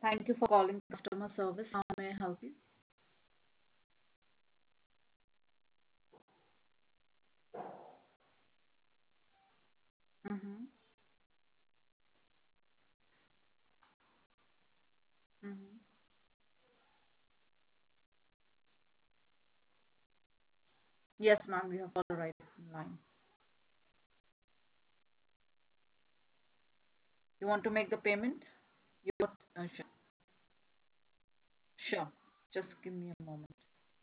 Thank you for calling customer service. How may I help you? Mm-hmm. Mm-hmm. Yes, ma'am, you have got the right line. You want to make the payment? You want, sure. Just give me a moment.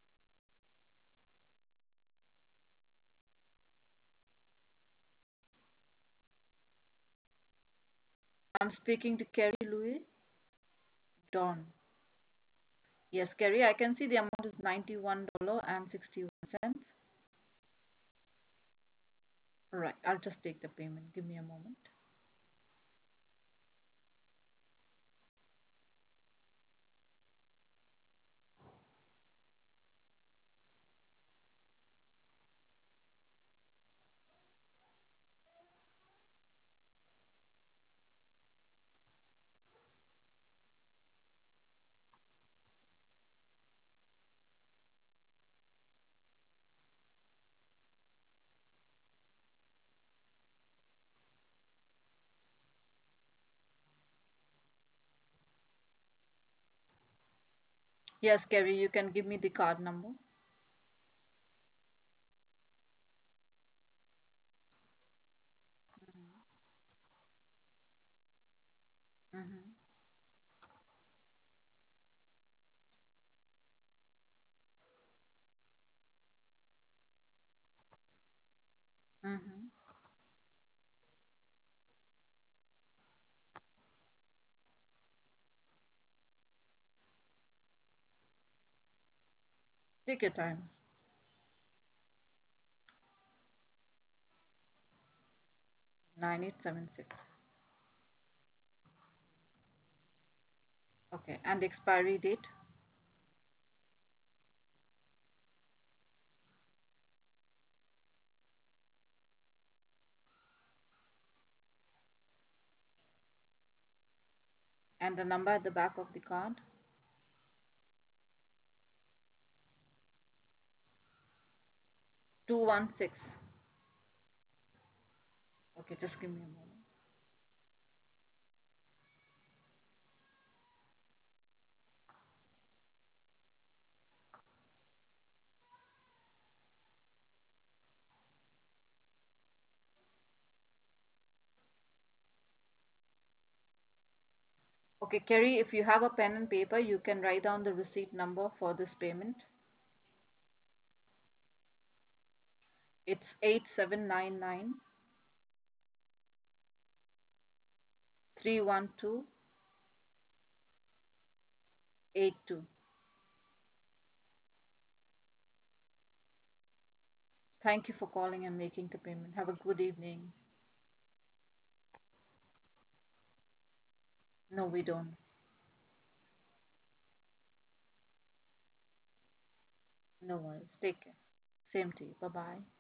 I'm speaking to Kerry Louis Dawn. Yes, Kerry, I can see the amount is $91.61. Right, I'll just take the payment. Give me a moment. Yes, Kerry, you can give me the card number. Mm-hmm. Mm-hmm. Take your time. 9876. Okay, and the expiry date and the number at the back of the card. 216. Okay, just give me a moment. Okay, Kerry, if you have a pen and paper, you can write down the receipt number for this payment. It's 8799 312 82. Thank you for calling and making the payment. Have a good evening. No, we don't. No worries. Take care. Same to you. Bye bye.